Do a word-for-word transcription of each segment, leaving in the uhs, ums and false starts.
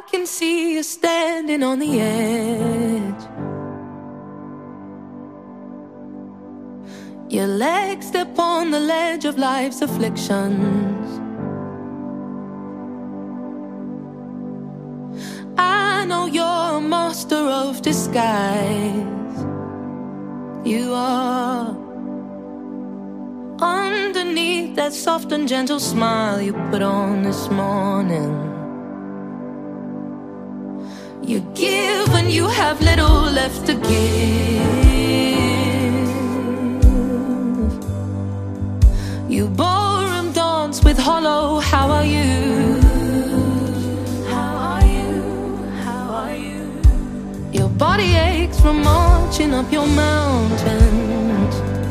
can see you standing on the edge. Your legs step on the ledge of life's afflictions. I know you're a master of disguise. You are. Underneath that soft and gentle smile you put on this morning, you give when you have little left to give. You ballroom dance with hollow how are you? How are you? How are you? Your body aches from marching up your mountains,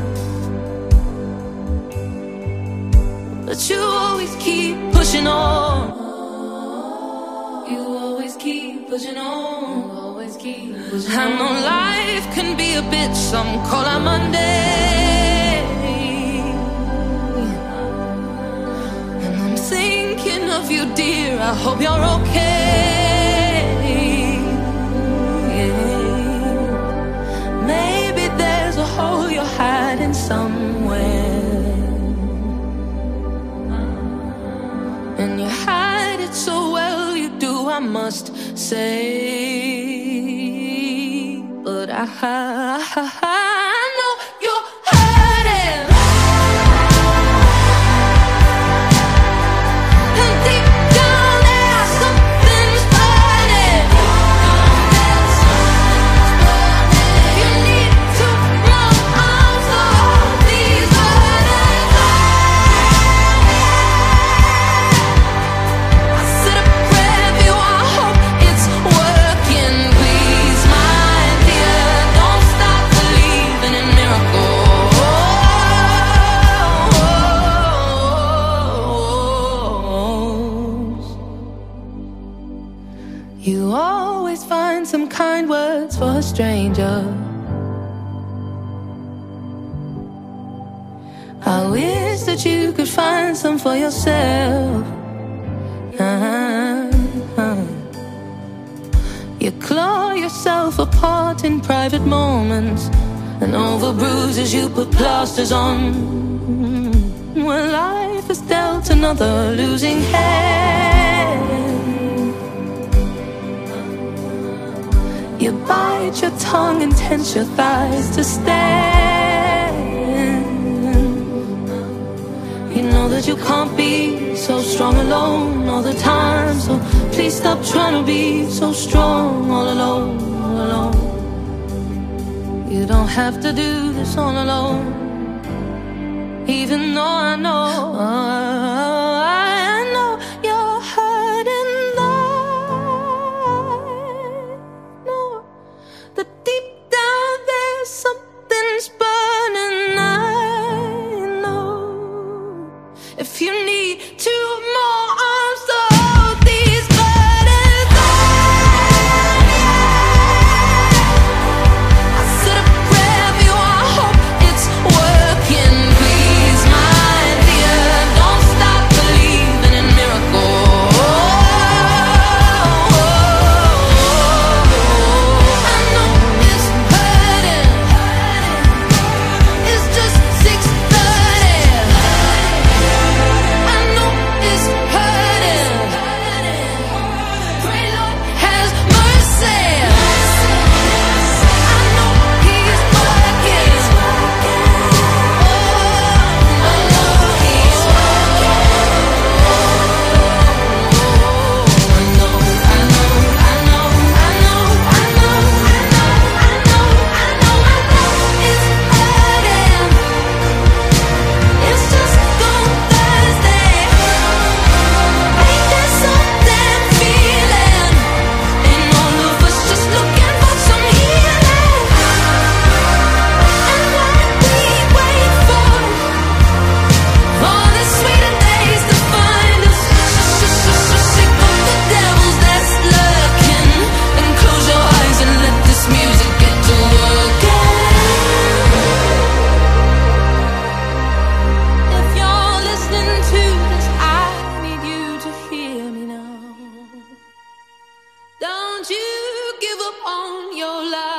but you always keep pushing on. You always keep pushing on. You always keep pushing on. I know life can be a bitch, some call her Monday, and I'm thinking of you, dear, I hope you're okay. Yeah. Maybe there's a hole you're hiding somewhere, and you hide it so well, you do, I must say. But I, I, I know you're hurting, and deep down there something's burning. You need to more arms to hold these burdens. I said a prayer for you, I hope it's working. Please, my dear, don't stop believing in miracles. You always find some kind words for a stranger. I wish that you could find some for yourself. Uh-huh. You claw yourself apart in private moments, and over bruises you put plasters on. When life has dealt another losing hand, you bite your tongue and tense your thighs to stand. You know that you can't be so strong alone all the time, so please stop trying to be so strong all alone, all alone. You don't have to do this all alone, even though I know, I know you're hurting. I know that deep down there's something's burning. I know if you need two more arms to hold these burdens. I said a prayer for you, I hope it's working. Please, my dear, don't stop believing. don't you give up on your life.